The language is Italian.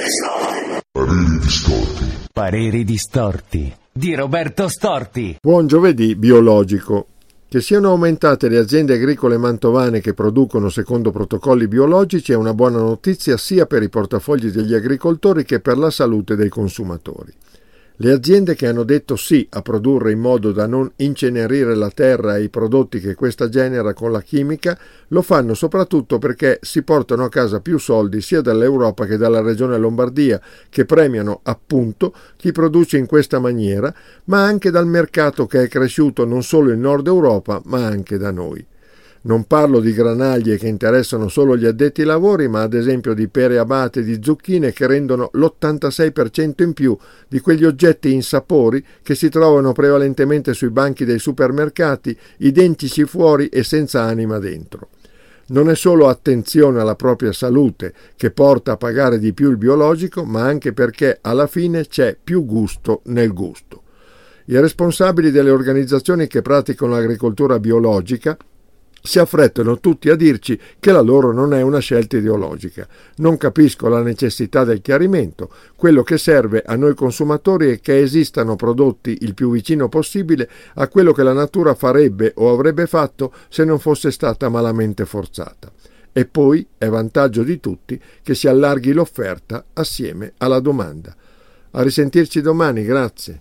Pareri distorti. Pareri distorti di Roberto Storti. Buon giovedì biologico. Che siano aumentate le aziende agricole mantovane che producono secondo protocolli biologici è una buona notizia sia per i portafogli degli agricoltori che per la salute dei consumatori. Le aziende che hanno detto sì a produrre in modo da non incenerire la terra e i prodotti che questa genera con la chimica lo fanno soprattutto perché si portano a casa più soldi sia dall'Europa che dalla regione Lombardia, che premiano appunto chi produce in questa maniera, ma anche dal mercato che è cresciuto non solo in Nord Europa ma anche da noi. Non parlo di granaglie che interessano solo gli addetti ai lavori, ma ad esempio di pere abate e di zucchine che rendono l'86% in più di quegli oggetti insapori che si trovano prevalentemente sui banchi dei supermercati, identici fuori e senza anima dentro. Non è solo attenzione alla propria salute che porta a pagare di più il biologico, ma anche perché alla fine c'è più gusto nel gusto. I responsabili delle organizzazioni che praticano l'agricoltura biologica si affrettano tutti a dirci che la loro non è una scelta ideologica. Non capisco la necessità del chiarimento. Quello che serve a noi consumatori è che esistano prodotti il più vicino possibile a quello che la natura farebbe o avrebbe fatto se non fosse stata malamente forzata. E poi è vantaggio di tutti che si allarghi l'offerta assieme alla domanda. A risentirci domani, grazie.